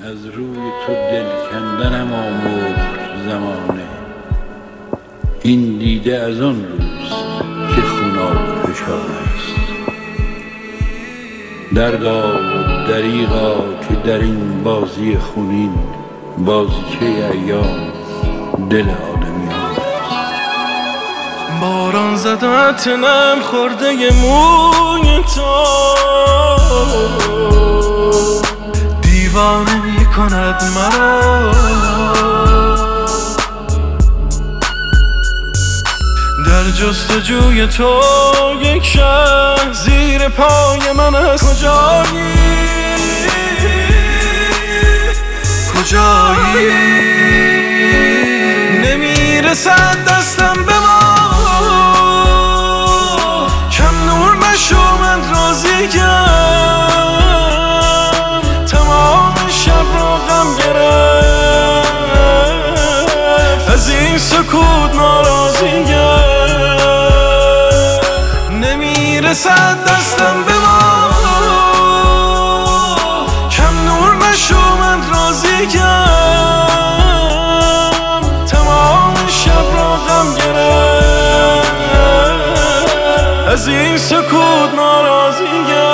از روی تو دل کندنم آموخت زمانه. این دیده از آن روست که خوناب فشان است. دردا و دریغا که در این بازی خونین بازیچه ایام دل آدمیان است. باران زدت نم خورده موی تو دیوانه می کند مرا. در جستجوی تو یک شهر زیر پای من است. کجایی کجایی نمیرسد دستم به ما. کم نور مشو من راضی کم تمام شب را غم گرفت. از این سکوت ناراضی نمیرسد دستم به ما. کم نور مشو من راضی کم تمام شب را غم گرفت. از این سکوت ناراضی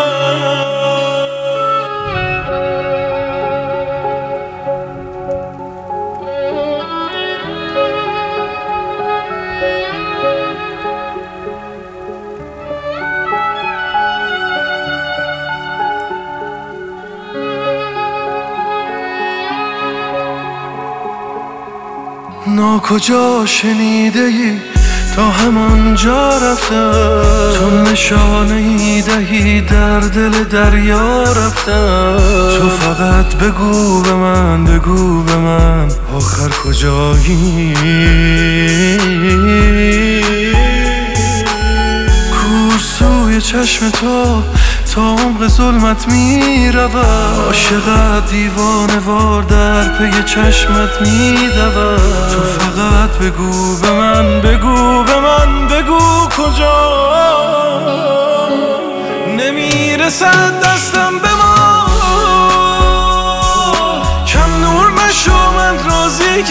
ناکجا شنیده ای تا همانجا رفتم. تو نشانه ای دهی در دل دریا رفتم. تو فقط بگو به من بگو به من آخر کجایی. کورسوی چشم تو تا عمق ظلمت می رود. عاشقت دیوانه وار در پی چشمت می دود. تو فقط بگو به من بگو به من بگو کجا. نمیرسد دستم به ما. کم نور مشو من راضی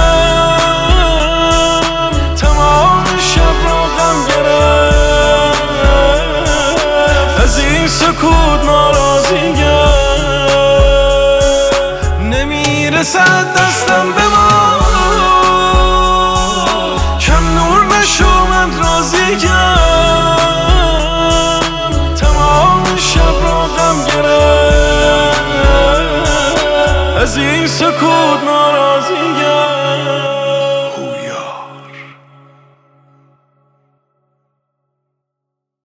کم تمام شب را غم گرفت. از این سکوت ناراضی نمیرسد دستم به ما. کم نور مشو من راضی کم تمام شب را غم گرفت. از این سکوت ناراضی